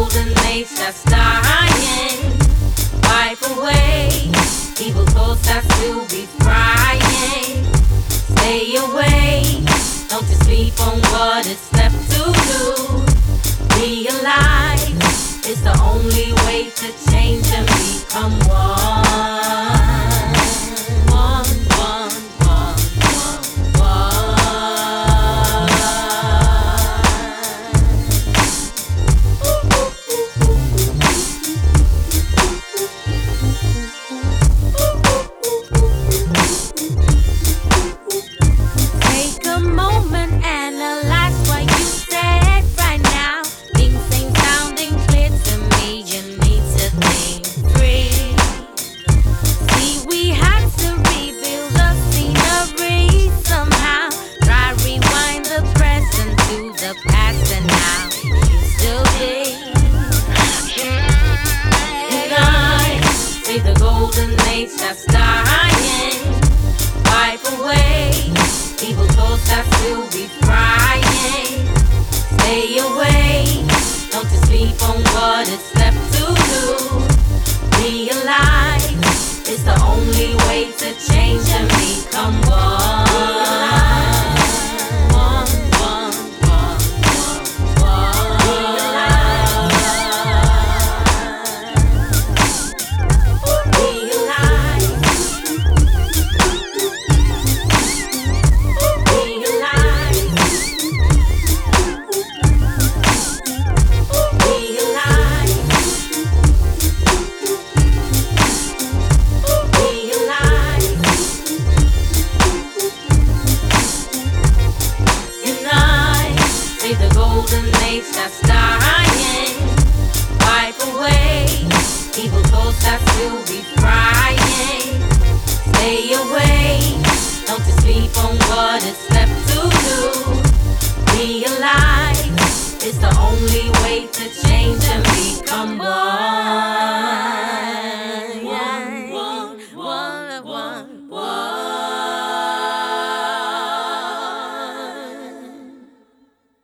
golden age that's dying. Wipe away evil thoughts that still be frying. Stay away, don't you sleep on what it's left to do. Realize it's the only way to change and become one. That's dying. Wipe away evil thoughts that still be frying. Stay away, don't you sleep on what it's left to do. Realize it's the only way to change and become one. That's dying. Wipe away evil thoughts that still be frying. Stay away, don't you sleep on what it's left to do. Realize it's the only way